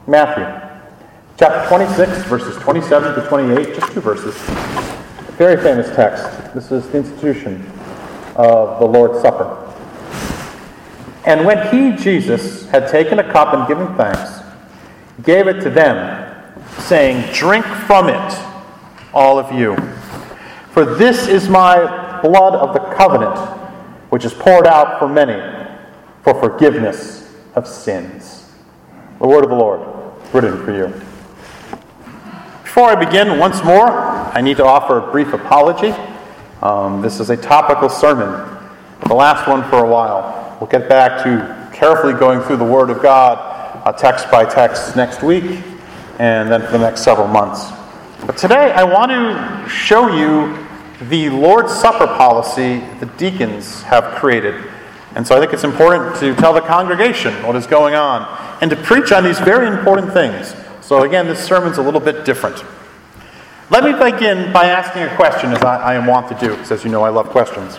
Matthew, chapter 26, verses 27 to 28, just 2 verses. A very famous text. This is the institution of the Lord's Supper. And when he, Jesus, had taken a cup and given thanks, gave it to them, saying, "Drink from it, all of you. For this is my blood of the covenant, which is poured out for many for forgiveness of sins." The word of the Lord, written for you. Before I begin, once more, I need to offer a brief apology. This is a topical sermon, the last one for a while. We'll get back to carefully going through the Word of God, text by text, next week, and then for the next several months. But today, I want to show you the Lord's Supper policy the deacons have created. And so I think it's important to tell the congregation what is going on and to preach on these very important things. So again, this sermon's a little bit different. Let me begin by asking a question, as I am wont to do, because as you know, I love questions.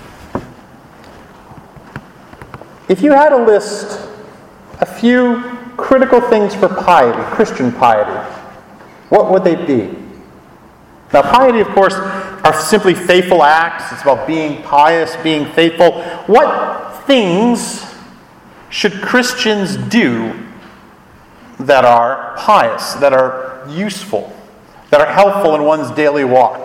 If you had to list a few critical things for piety, Christian piety, what would they be? Now, piety, of course, are simply faithful acts. It's about being pious, being faithful. What things should Christians do that are pious, that are useful, that are helpful in one's daily walk?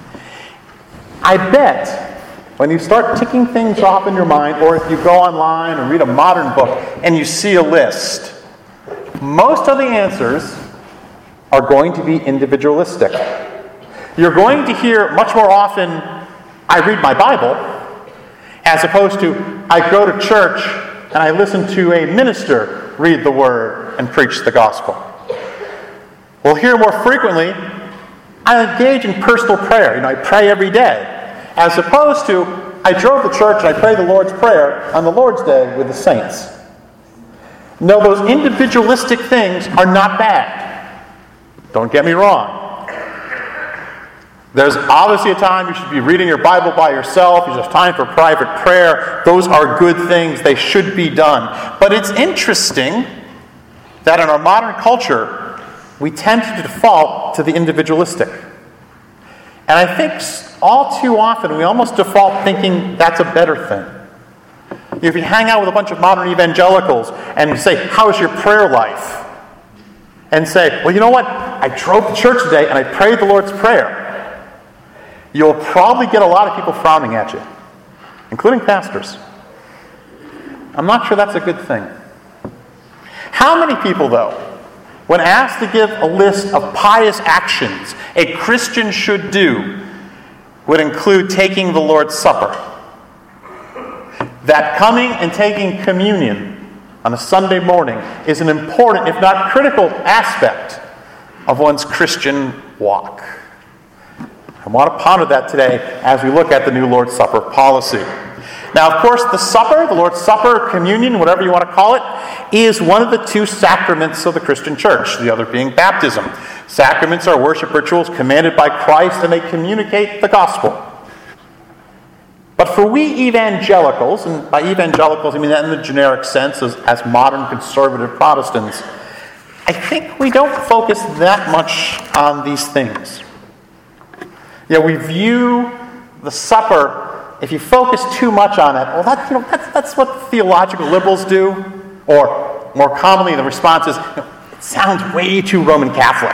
I bet when you start ticking things off in your mind, or if you go online and read a modern book and you see a list, most of the answers are going to be individualistic. You're going to hear much more often, "I read my Bible," as opposed to, "I go to church and I listen to a minister read the Word and preach the gospel." We'll hear more frequently, "I engage in personal prayer. I pray every day," as opposed to, "I drove to church and I pray the Lord's Prayer on the Lord's Day with the saints." No, those individualistic things are not bad. Don't get me wrong. There's obviously a time you should be reading your Bible by yourself. You should have time for private prayer. Those are good things. They should be done. But it's interesting that in our modern culture, we tend to default to the individualistic. And I think all too often we almost default thinking that's a better thing. If you hang out with a bunch of modern evangelicals and you say, "How's your prayer life?" and say, "Well, you know what? I drove to church today and I prayed the Lord's Prayer," you'll probably get a lot of people frowning at you, including pastors. I'm not sure that's a good thing. How many people, though, when asked to give a list of pious actions a Christian should do, would include taking the Lord's Supper? That coming and taking communion on a Sunday morning is an important, if not critical, aspect of one's Christian walk. I want to ponder that today as we look at the new Lord's Supper policy. Now, of course, the supper, the Lord's Supper, communion, whatever you want to call it, is one of the 2 sacraments of the Christian church, the other being baptism. Sacraments are worship rituals commanded by Christ, and they communicate the gospel. But for we evangelicals, and by evangelicals I mean that in the generic sense as modern conservative Protestants, I think we don't focus that much on these things. We view the supper, if you focus too much on it, well, that's what theological liberals do. Or more commonly, the response is, "It sounds way too Roman Catholic."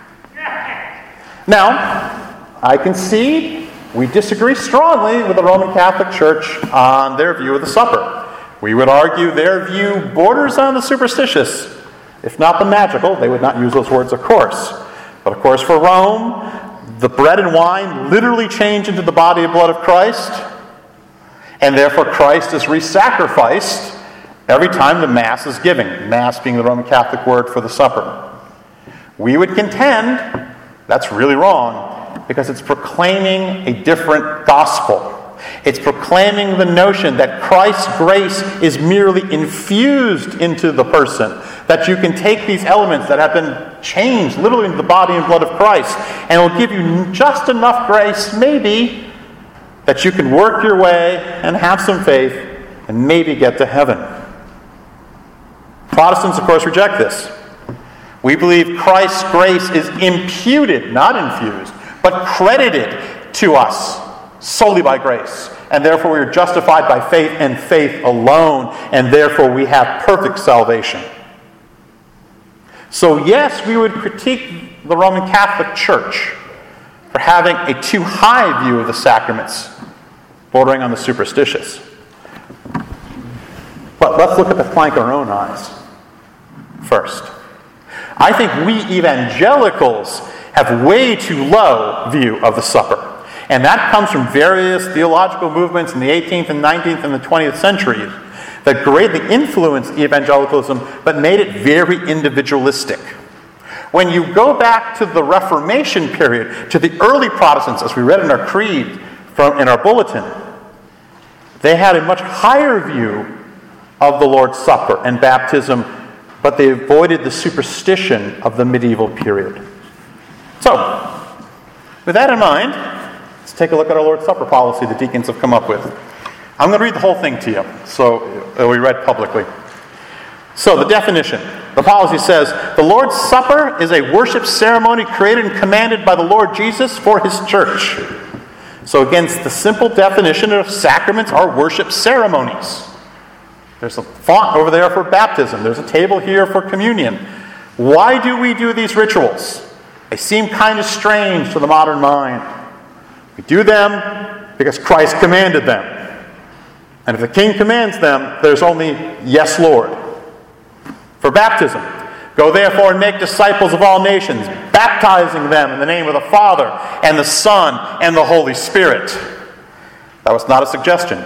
Now, I concede we disagree strongly with the Roman Catholic Church on their view of the supper. We would argue their view borders on the superstitious, if not the magical. They would not use those words, of course. But of course, for Rome, the bread and wine literally change into the body and blood of Christ, and therefore Christ is re-sacrificed every time the Mass is given, Mass being the Roman Catholic word for the supper. We would contend that's really wrong because it's proclaiming a different gospel. It's proclaiming the notion that Christ's grace is merely infused into the person, that you can take these elements that have been changed literally into the body and blood of Christ, and it will give you just enough grace, maybe, that you can work your way and have some faith and maybe get to heaven. Protestants, of course, reject this. We believe Christ's grace is imputed, not infused, but credited to us solely by grace. And therefore we are justified by faith and faith alone, and therefore we have perfect salvation. So yes, we would critique the Roman Catholic Church for having a too high view of the sacraments, bordering on the superstitious. But let's look at the plank in our own eyes first. I think we evangelicals have way too low view of the supper. And that comes from various theological movements in the 18th and 19th and the 20th centuries that greatly influenced evangelicalism but made it very individualistic. When you go back to the Reformation period, to the early Protestants, as we read in our creed in our bulletin, they had a much higher view of the Lord's Supper and baptism, but they avoided the superstition of the medieval period. So, with that in mind, let's take a look at our Lord's Supper policy the deacons have come up with. I'm going to read the whole thing to you, so it'll be read publicly. So, the definition. The policy says, the Lord's Supper is a worship ceremony created and commanded by the Lord Jesus for His church. So against the simple definition of sacraments are worship ceremonies. There's a font over there for baptism. There's a table here for communion. Why do we do these rituals? They seem kind of strange to the modern mind. We do them because Christ commanded them. And if the King commands them, there's only yes, Lord. For baptism, go therefore and make disciples of all nations, baptizing them in the name of the Father and the Son and the Holy Spirit. That was not a suggestion.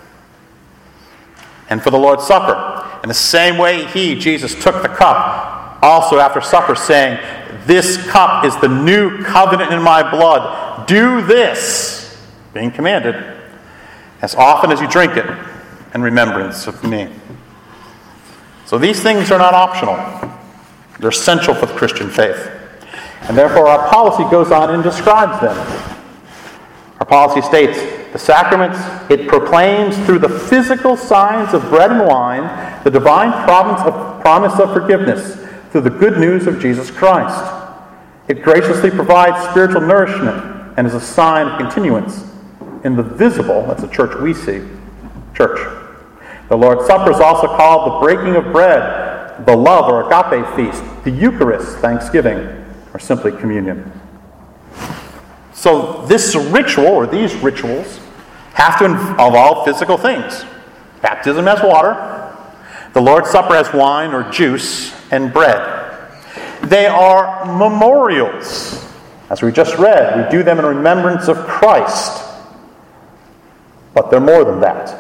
And for the Lord's Supper, in the same way Jesus took the cup also after supper, saying, this cup is the new covenant in my blood. Do this, being commanded, as often as you drink it in remembrance of me. So these things are not optional. They're essential for the Christian faith. And therefore our policy goes on and describes them. Our policy states, the sacraments, it proclaims through the physical signs of bread and wine the divine promise of forgiveness through the good news of Jesus Christ. It graciously provides spiritual nourishment and is a sign of continuance in the visible, that's the church we see, church. The Lord's Supper is also called the breaking of bread, the love or agape feast, the Eucharist, thanksgiving, or simply communion. So this ritual, or these rituals, have to involve physical things. Baptism has water. The Lord's Supper has wine or juice and bread. They are memorials. As we just read, we do them in remembrance of Christ. But they're more than that.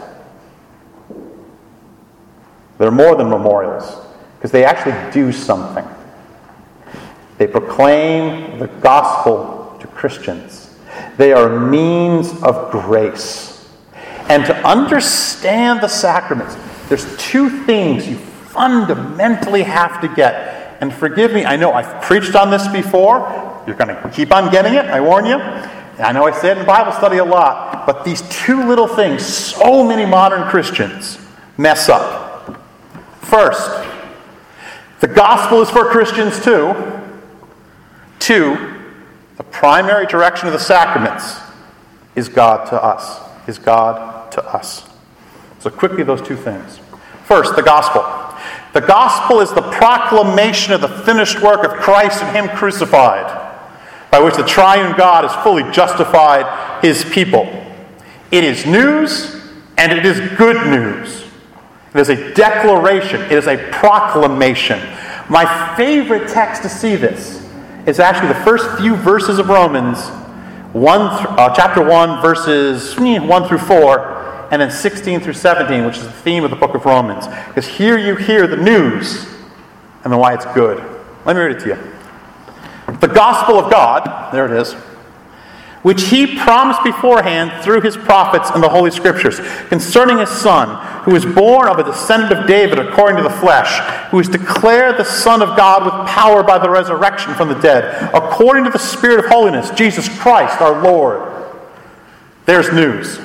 They're more than memorials, because they actually do something. They proclaim the gospel to Christians. They are a means of grace. And to understand the sacraments, there's two things you fundamentally have to get. And forgive me, I know I've preached on this before. You're going to keep on getting it, I warn you. I know I say it in Bible study a lot, but these two little things, so many modern Christians mess up. First, the gospel is for Christians too. Two, the primary direction of the sacraments is God to us. Is God to us. So quickly, those two things. First, the gospel. The gospel is the proclamation of the finished work of Christ and Him crucified, by which the triune God has fully justified His people. It is news, and it is good news. It is a declaration. It is a proclamation. My favorite text to see this is actually the first few verses of Romans, chapter 1, verses 1 through 4, and then 16 through 17, which is the theme of the book of Romans. Because here you hear the news and then why it's good. Let me read it to you. The gospel of God, there it is, which He promised beforehand through His prophets in the Holy Scriptures, concerning His Son, who was born of a descendant of David according to the flesh, who is declared the Son of God with power by the resurrection from the dead, according to the Spirit of holiness, Jesus Christ our Lord. There's news.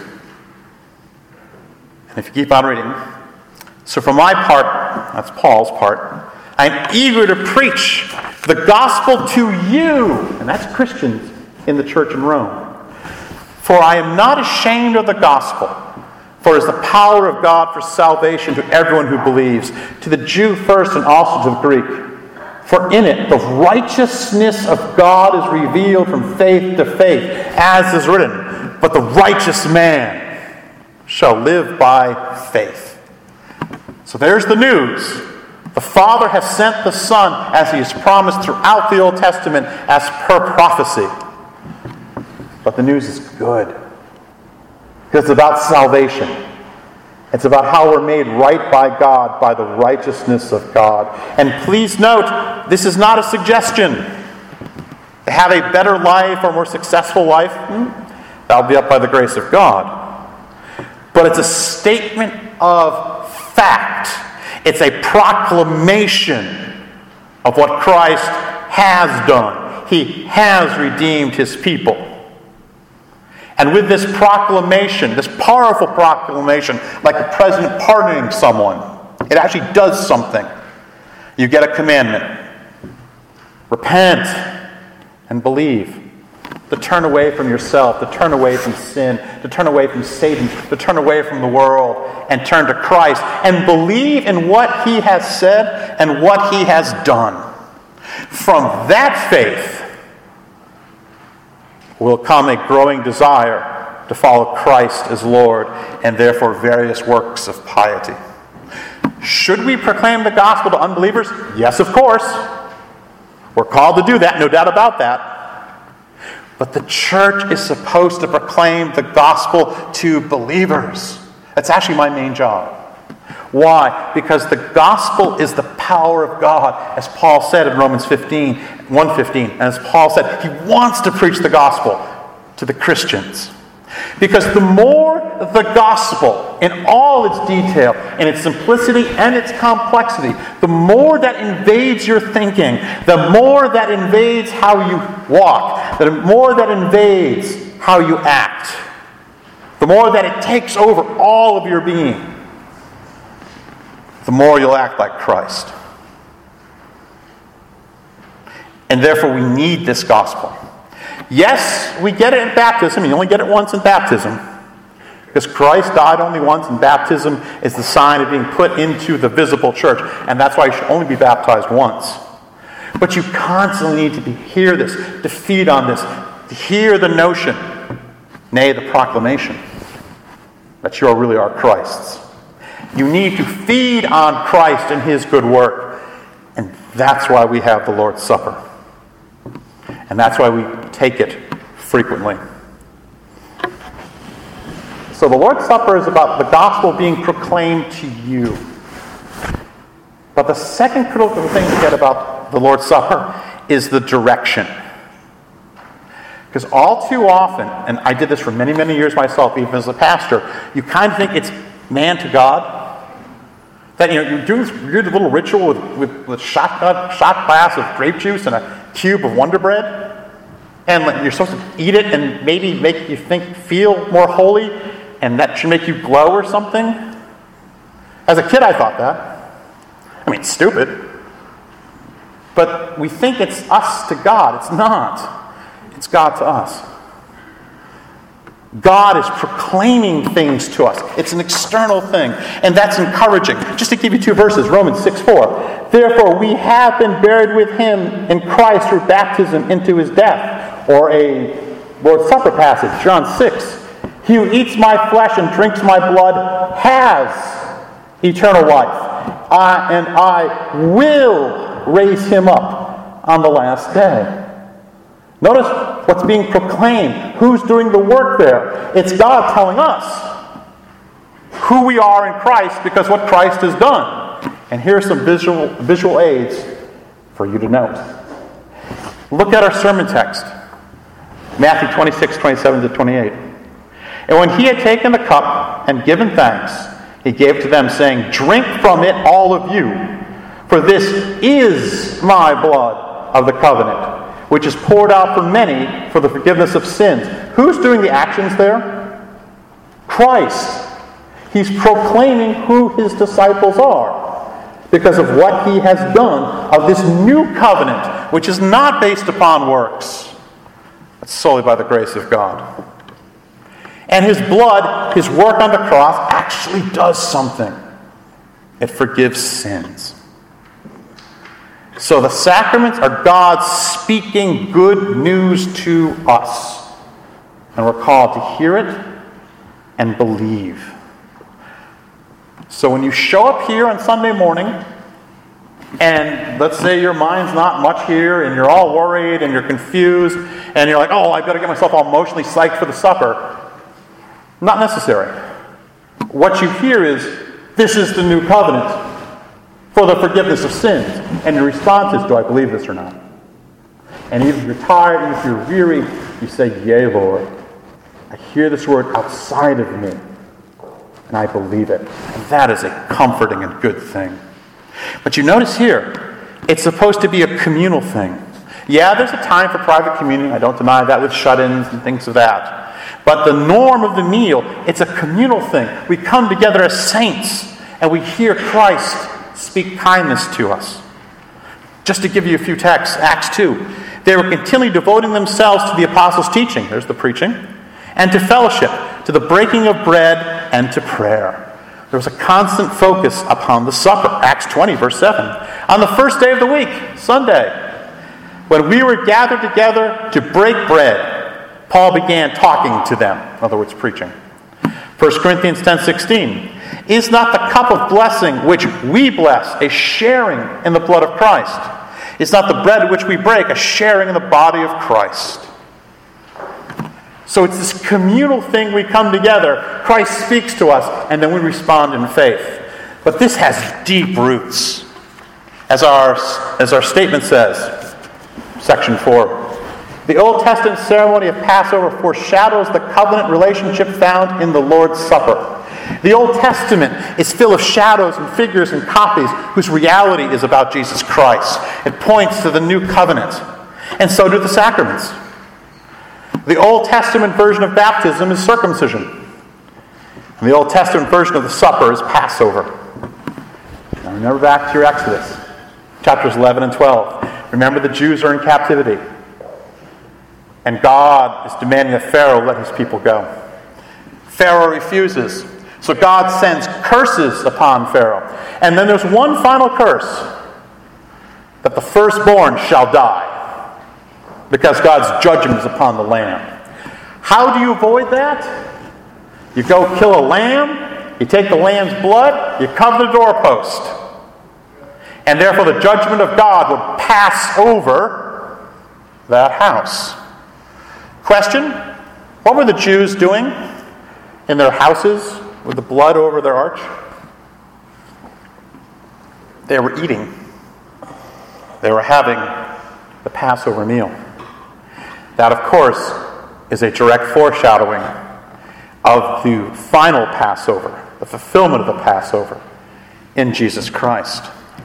And if you keep on reading, so for my part, that's Paul's part, I'm eager to preach the gospel to you, and that's Christians in the church in Rome. For I am not ashamed of the gospel, for it is the power of God for salvation to everyone who believes, to the Jew first and also to the Greek. For in it the righteousness of God is revealed from faith to faith, as is written, but the righteous man shall live by faith. So there's the news. The Father has sent the Son, as He has promised throughout the Old Testament, as per prophecy. But the news is good. Because it's about salvation. It's about how we're made right by God by the righteousness of God. And please note, this is not a suggestion to have a better life or more successful life. That'll be up by the grace of God. But it's a statement of fact. It's a proclamation of what Christ has done. He has redeemed His people. And with this proclamation, this powerful proclamation, like the president pardoning someone, it actually does something. You get a commandment. Repent and believe. To turn away from yourself, to turn away from sin, to turn away from Satan, to turn away from the world, and turn to Christ, and believe in what He has said and what He has done. From that faith will come a growing desire to follow Christ as Lord, and therefore various works of piety. Should we proclaim the gospel to unbelievers? Yes, of course. We're called to do that, no doubt about that. But the church is supposed to proclaim the gospel to believers. That's actually my main job. Why? Because the gospel is the power of God, as Paul said in Romans 1:15. And as Paul said, he wants to preach the gospel to the Christians. Because the more the gospel, in all its detail, in its simplicity and its complexity, the more that invades your thinking, the more that invades how you walk, the more that invades how you act, the more that it takes over all of your being, the more you'll act like Christ. And therefore we need this gospel. Yes, we get it in baptism. You only get it once in baptism. Because Christ died only once, and baptism is the sign of being put into the visible church. And that's why you should only be baptized once. But you constantly need to hear this, to feed on this, to hear the notion, nay, the proclamation, that you really are Christ's. You need to feed on Christ and His good work. And that's why we have the Lord's Supper. And that's why we take it frequently. So the Lord's Supper is about the gospel being proclaimed to you. But the second critical thing to get about the Lord's Supper is the direction. Because all too often, and I did this for many, many years myself, even as a pastor, you kind of think it's man to God. That you're doing this weird little ritual with shot glass of grape juice and a cube of Wonder Bread, and you're supposed to eat it and maybe make you feel more holy, and that should make you glow or something. As a kid, I thought that. I mean, it's stupid. But we think it's us to God. It's not. It's God to us. God is proclaiming things to us. It's an external thing, and that's encouraging. Just to give you two verses, Romans 6:4. Therefore, we have been buried with Him in Christ through baptism into His death. Or a Lord's Supper passage, John 6. He who eats my flesh and drinks my blood has eternal life. And I will raise him up on the last day. Notice what's being proclaimed. Who's doing the work there? It's God telling us who we are in Christ because what Christ has done. And here are some visual aids for you to note. Look at our sermon text. Matthew 26:27-28. And when he had taken the cup and given thanks, he gave it to them, saying, "Drink from it, all of you, for this is my blood of the covenant, which is poured out for many for the forgiveness of sins." Who's doing the actions there? Christ. He's proclaiming who his disciples are because of what he has done of this new covenant which is not based upon works, but solely by the grace of God. And his blood, his work on the cross, actually does something. It forgives sins. So the sacraments are God speaking good news to us. And we're called to hear it and believe. So when you show up here on Sunday morning, and let's say your mind's not much here, and you're all worried, and you're confused, and you're like, oh, I better get myself all emotionally psyched for the supper. Not necessary. What you hear is, this is the new covenant for the forgiveness of sins. And your response is, do I believe this or not? And even if you're tired, even if you're weary, you say, yea, Lord. I hear this word outside of me, and I believe it. And that is a comforting and good thing. But you notice here, it's supposed to be a communal thing. Yeah, there's a time for private communion. I don't deny that with shut-ins and things of that. But the norm of the meal, it's a communal thing. We come together as saints, and we hear Christ speak kindness to us. Just to give you a few texts, Acts 2. They were continually devoting themselves to the apostles' teaching. There's the preaching. And to fellowship, to the breaking of bread, and to prayer. There was a constant focus upon the supper. Acts 20, verse 7. On the first day of the week, Sunday, when we were gathered together to break bread, Paul began talking to them. In other words, preaching. 1 Corinthians 10:16. Is not the cup of blessing which we bless a sharing in the blood of Christ? Is not the bread which we break a sharing in the body of Christ? So it's this communal thing. We come together, Christ speaks to us, and then we respond in faith. But this has deep roots. As our statement says, section 4, the Old Testament ceremony of Passover foreshadows the covenant relationship found in the Lord's Supper. The Old Testament is full of shadows and figures and copies whose reality is about Jesus Christ. It points to the new covenant. And so do the sacraments. The Old Testament version of baptism is circumcision. And the Old Testament version of the supper is Passover. Now remember back to your Exodus, chapters 11 and 12. Remember the Jews are in captivity. And God is demanding that Pharaoh let his people go. Pharaoh refuses. So God sends curses upon Pharaoh. And then there's one final curse, that the firstborn shall die, because God's judgment is upon the land. How do you avoid that? You go kill a lamb, you take the lamb's blood, you cover the doorpost. And therefore the judgment of God would pass over that house. Question, what were the Jews doing in their houses with the blood over their arch? They were eating. They were having the Passover meal. That, of course, is a direct foreshadowing of the final Passover, the fulfillment of the Passover in Jesus Christ.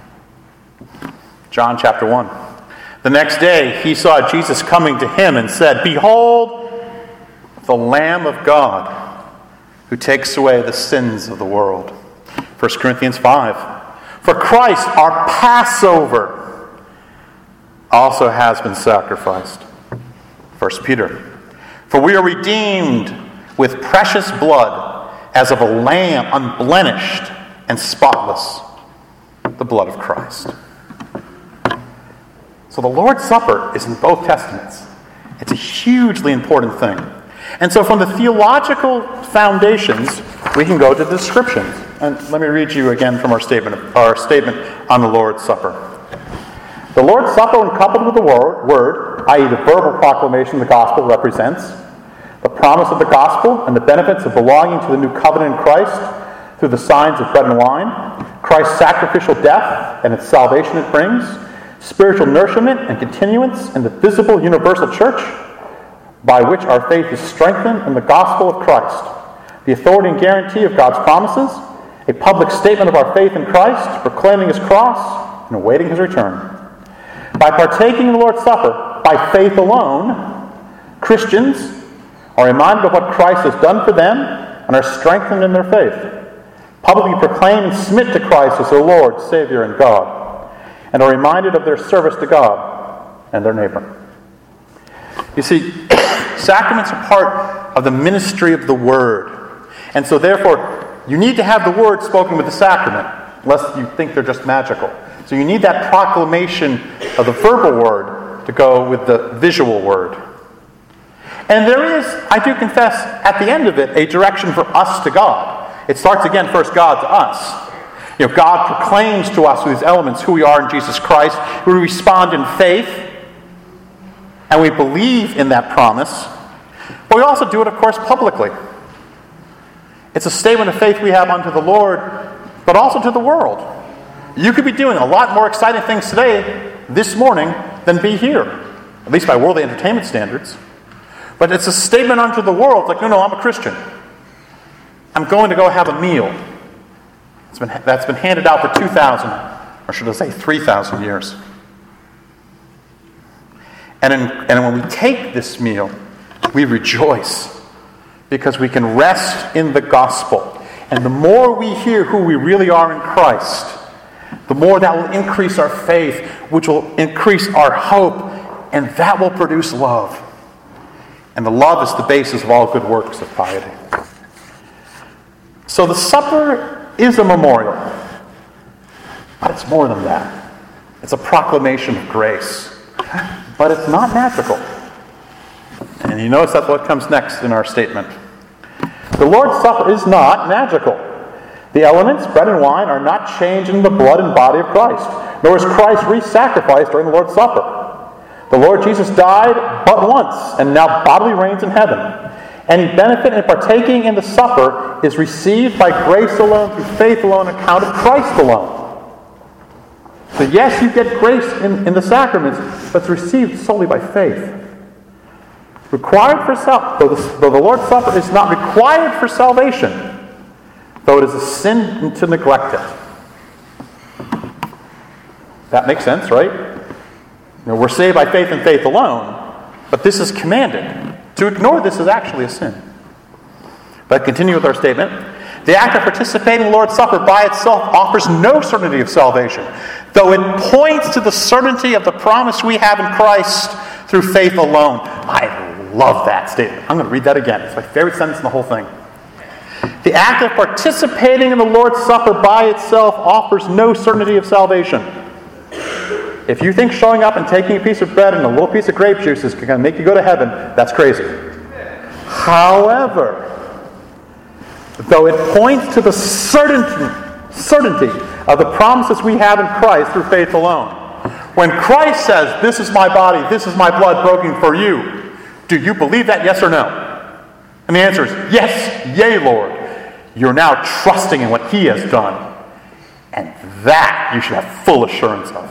John chapter 1. The next day he saw Jesus coming to him and said, "Behold, the Lamb of God, who takes away the sins of the world." 1 Corinthians 5. For Christ, our Passover, also has been sacrificed. 1 Peter. For we are redeemed with precious blood, as of a lamb unblemished and spotless, the blood of Christ. So the Lord's Supper is in both Testaments. It's a hugely important thing. And so from the theological foundations, we can go to the descriptions. And let me read you again from our statement on the Lord's Supper. The Lord's Supper, when coupled with the word, i.e. the verbal proclamation the gospel represents, the promise of the gospel and the benefits of belonging to the new covenant in Christ through the signs of bread and wine, Christ's sacrificial death and its salvation it brings, spiritual nourishment and continuance in the visible universal church, by which our faith is strengthened in the gospel of Christ, the authority and guarantee of God's promises, a public statement of our faith in Christ, proclaiming his cross and awaiting his return. By partaking in the Lord's Supper, by faith alone, Christians are reminded of what Christ has done for them and are strengthened in their faith, publicly proclaim and submit to Christ as their Lord, Savior, and God, and are reminded of their service to God. and their neighbor. You see, sacraments are part of the ministry of the Word. And so therefore, you need to have the Word spoken with the sacrament, lest you think they're just magical. So you need that proclamation of the verbal Word to go with the visual Word. And there is, I do confess, at the end of it, a direction for us to God. It starts again, first God to us. God proclaims to us through these elements who we are in Jesus Christ. We respond in faith, and we believe in that promise. But we also do it, of course, publicly. It's a statement of faith we have unto the Lord, but also to the world. You could be doing a lot more exciting things today, this morning, than be here, at least by worldly entertainment standards. But it's a statement unto the world, like, no, I'm a Christian. I'm going to go have a meal. That's been handed out for 2,000, or should I say 3,000 years. And when we take this meal, we rejoice because we can rest in the gospel. And the more we hear who we really are in Christ, the more that will increase our faith, which will increase our hope, and that will produce love. And the love is the basis of all good works of piety. So the supper is a memorial, but it's more than that. It's a proclamation of grace, but it's not magical. And you notice that's what comes next in our statement. The Lord's Supper is not magical. The elements, bread and wine, are not changed in the blood and body of Christ, nor is Christ re-sacrificed during the Lord's Supper. The Lord Jesus died but once, and now bodily reigns in heaven. Any benefit in partaking in the supper is received by grace alone, through faith alone, account of Christ alone. So yes, you get grace in the sacraments, but it's received solely by faith. Required for though the Lord's Supper is not required for salvation, though it is a sin to neglect it. That makes sense, right? We're saved by faith and faith alone, but this is commanded. To ignore this is actually a sin. But continue with our statement. The act of participating in the Lord's Supper by itself offers no certainty of salvation, though it points to the certainty of the promise we have in Christ through faith alone. I love that statement. I'm going to read that again. It's my favorite sentence in the whole thing. The act of participating in the Lord's Supper by itself offers no certainty of salvation. If you think showing up and taking a piece of bread and a little piece of grape juice is going to make you go to heaven, that's crazy. However, though it points to the certainty of the promises we have in Christ through faith alone. When Christ says, "This is my body, this is my blood broken for you," do you believe that, yes or no? And the answer is, yes, yea, Lord. You're now trusting in what He has done. And that you should have full assurance of.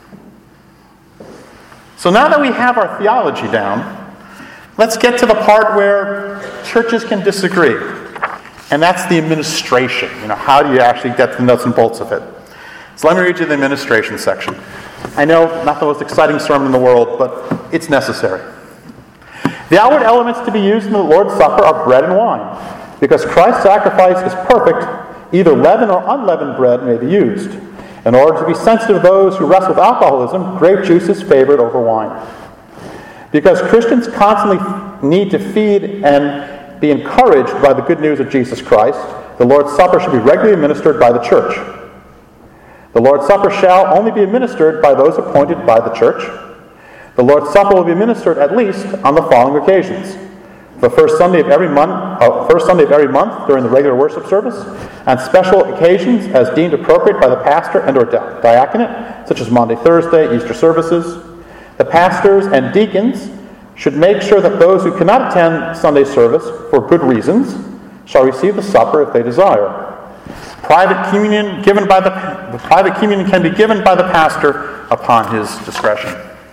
So now that we have our theology down, let's get to the part where churches can disagree. And that's the administration. How do you actually get to the nuts and bolts of it? So let me read you the administration section. I know, not the most exciting sermon in the world, but it's necessary. The outward elements to be used in the Lord's Supper are bread and wine. Because Christ's sacrifice is perfect, either leavened or unleavened bread may be used. In order to be sensitive to those who wrestle with alcoholism, grape juice is favored over wine. Because Christians constantly need to feed and be encouraged by the good news of Jesus Christ, the Lord's Supper should be regularly administered by the church. The Lord's Supper shall only be administered by those appointed by the church. The Lord's Supper will be administered at least on the following occasions: the first Sunday of every month during the regular worship service, on special occasions as deemed appropriate by the pastor and or diaconate, such as Maundy Thursday, Easter services. The pastors and deacons should make sure that those who cannot attend Sunday service for good reasons shall receive the supper if they desire. Private communion can be given by the pastor upon his discretion.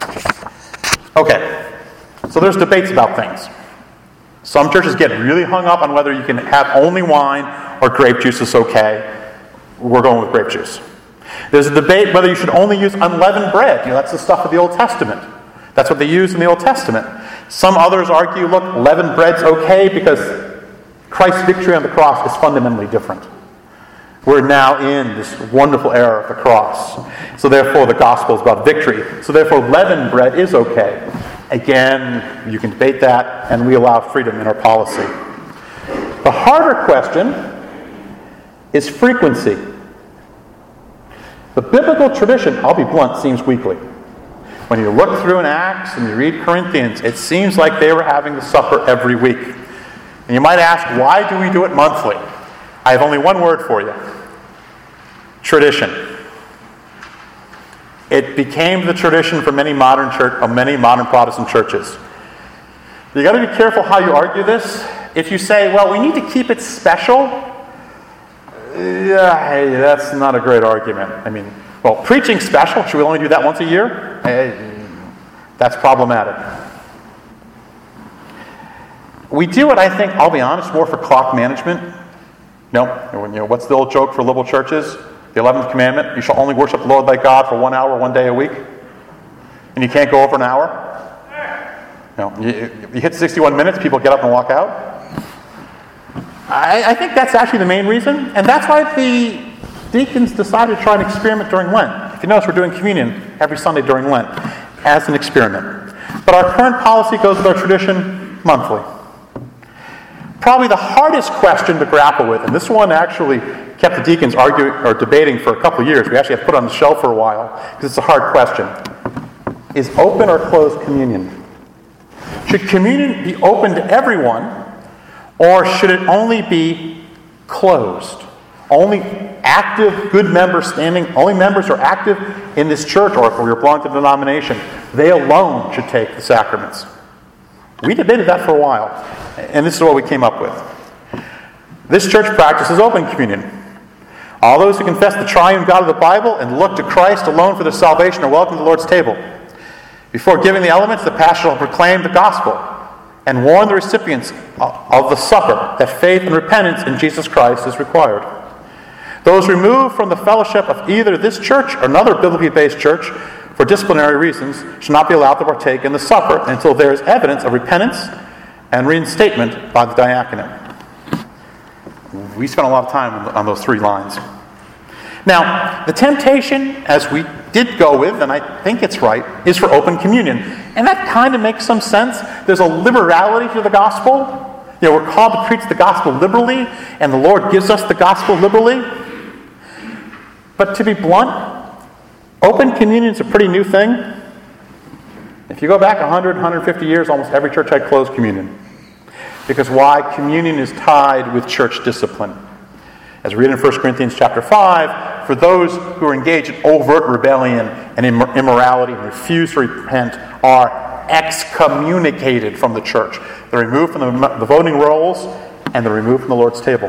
Okay, so there's debates about things. Some churches get really hung up on whether you can have only wine or grape juice is okay. We're going with grape juice. There's a debate whether you should only use unleavened bread. That's the stuff of the Old Testament. That's what they use in the Old Testament. Some others argue, look, leavened bread's okay because Christ's victory on the cross is fundamentally different. We're now in this wonderful era of the cross. So therefore, the gospel is about victory. So therefore, leavened bread is okay. Again, you can debate that, and we allow freedom in our policy. The harder question is frequency. The biblical tradition, I'll be blunt, seems weekly. When you look through in Acts and you read Corinthians, it seems like they were having the supper every week. And you might ask, why do we do it monthly? I have only one word for you. Tradition. It became the tradition for many modern Protestant churches. You got to be careful how you argue this. If you say, well, we need to keep it special, that's not a great argument. I mean, well, preaching special, should we only do that once a year? That's problematic. We do it, I think, I'll be honest, more for clock management. What's the old joke for liberal churches? The 11th commandment, you shall only worship the Lord thy God for 1 hour, 1 day a week. And you can't go over an hour. You hit 61 minutes, people get up and walk out. I think that's actually the main reason. And that's why the deacons decided to try an experiment during Lent. If you notice, we're doing communion every Sunday during Lent as an experiment. But our current policy goes with our tradition monthly. Probably the hardest question to grapple with, and this one actually kept the deacons arguing or debating for a couple of years. We actually have put it on the shelf for a while because it's a hard question. Is open or closed communion? Should communion be open to everyone, or should it only be closed? Only active, good members only members who are active in this church, or if we belong to the denomination, they alone should take the sacraments. We debated that for a while, and this is what we came up with. This church practices open communion. All those who confess the triune God of the Bible and look to Christ alone for their salvation are welcome to the Lord's table. Before giving the elements, the pastor will proclaim the gospel and warn the recipients of the supper that faith and repentance in Jesus Christ is required. Those removed from the fellowship of either this church or another biblically based church for disciplinary reasons should not be allowed to partake in the supper until there is evidence of repentance and reinstatement by the diaconate. We spent a lot of time on those 3 lines. Now, the temptation, as we did go with, and I think it's right, is for open communion. And that kind of makes some sense. There's a liberality to the gospel. We're called to preach the gospel liberally, and the Lord gives us the gospel liberally. But to be blunt, open communion is a pretty new thing. If you go back 100, 150 years, almost every church had closed communion. Because why? Communion is tied with church discipline. As we read in 1 Corinthians chapter 5, for those who are engaged in overt rebellion and immorality and refuse to repent are excommunicated from the church. They're removed from the voting rolls, and they're removed from the Lord's table.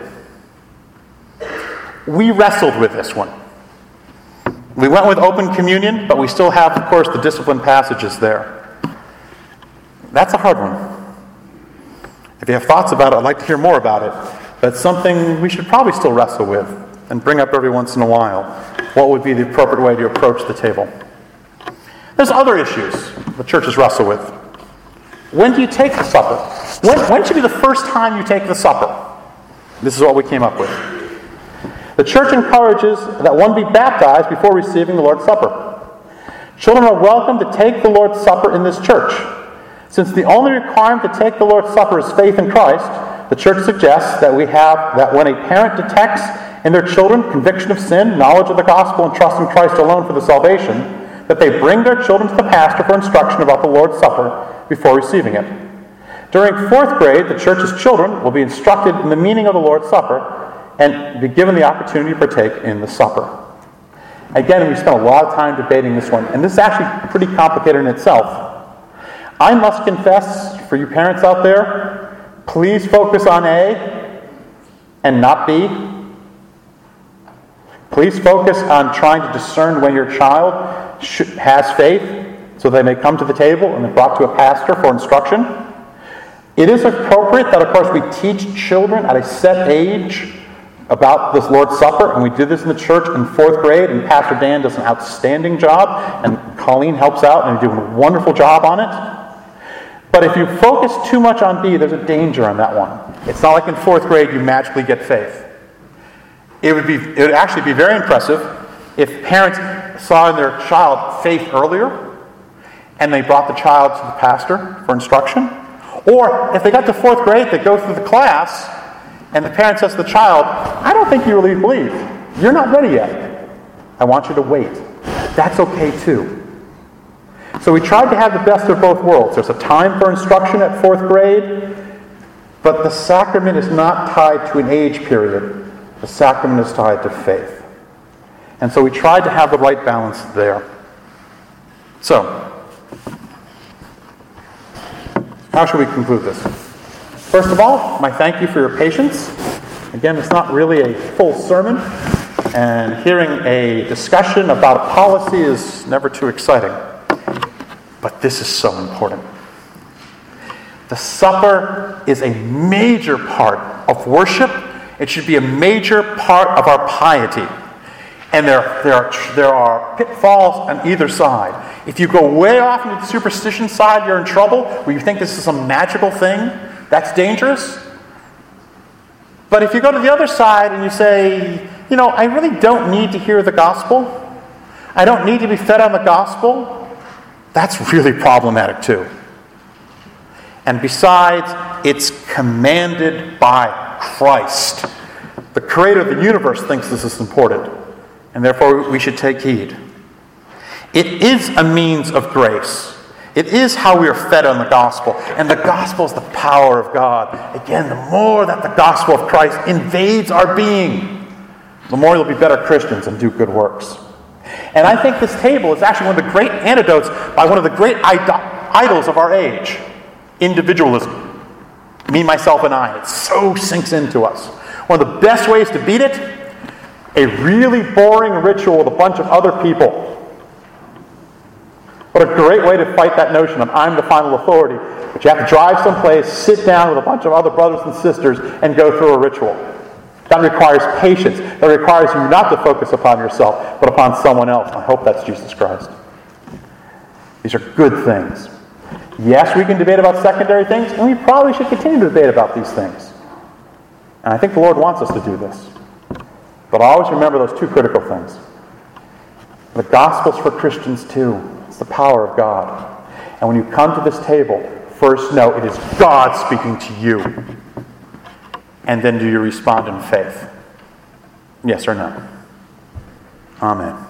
We wrestled with this one. We went with open communion, but we still have, of course, the discipline passages there. That's a hard one. If you have thoughts about it, I'd like to hear more about it. But it's something we should probably still wrestle with and bring up every once in a while. What would be the appropriate way to approach the table? There's other issues the churches wrestle with. When do you take the supper? When should be the first time you take the supper? This is what we came up with. The church encourages that one be baptized before receiving the Lord's Supper. Children are welcome to take the Lord's Supper in this church. Since the only requirement to take the Lord's Supper is faith in Christ, the church suggests that when a parent detects in their children conviction of sin, knowledge of the gospel, and trust in Christ alone for the salvation, that they bring their children to the pastor for instruction about the Lord's Supper before receiving it. During 4th grade, the church's children will be instructed in the meaning of the Lord's Supper and be given the opportunity to partake in the supper. Again, we spent a lot of time debating this one, and this is actually pretty complicated in itself. I must confess, for you parents out there, please focus on A and not B. Please focus on trying to discern when your child has faith so they may come to the table and be brought to a pastor for instruction. It is appropriate that, of course, we teach children at a set age about this Lord's Supper, and we do this in the church in 4th grade, and Pastor Dan does an outstanding job, and Colleen helps out, and they do a wonderful job on it. But if you focus too much on B, there's a danger on that one. It's not like in 4th grade you magically get faith. It would actually be very impressive if parents saw in their child faith earlier and they brought the child to the pastor for instruction. Or if they got to 4th grade, they go through the class and the parent says to the child, I don't think you really believe. You're not ready yet. I want you to wait. That's okay too. So we tried to have the best of both worlds. There's a time for instruction at 4th grade, but the sacrament is not tied to an age period. The sacrament is tied to faith. And so we tried to have the right balance there. So, how should we conclude this? First of all, my thank you for your patience. Again, it's not really a full sermon, and hearing a discussion about a policy is never too exciting. But this is so important. The supper is a major part of worship. It should be a major part of our piety. And there are pitfalls on either side. If you go way off into the superstition side, you're in trouble, where you think this is some magical thing. That's dangerous. But if you go to the other side and you say, I really don't need to hear the gospel. I don't need to be fed on the gospel. That's really problematic too. And besides, it's commanded by Christ. The creator of the universe thinks this is important, and therefore we should take heed. It is a means of grace. It is how we are fed on the gospel, and the gospel is the power of God. Again, the more that the gospel of Christ invades our being, the more you'll be better Christians and do good works. And I think this table is actually one of the great antidotes by one of the great idols of our age, individualism. Me, myself, and I. It so sinks into us. One of the best ways to beat it, a really boring ritual with a bunch of other people. What a great way to fight that notion of I'm the final authority. But you have to drive someplace, sit down with a bunch of other brothers and sisters, and go through a ritual. That requires patience. That requires you not to focus upon yourself, but upon someone else. I hope that's Jesus Christ. These are good things. Yes, we can debate about secondary things, and we probably should continue to debate about these things. And I think the Lord wants us to do this. But always remember those two critical things. The gospel's for Christians too. It's the power of God. And when you come to this table, first know it is God speaking to you. And then do you respond in faith? Yes or no? Amen.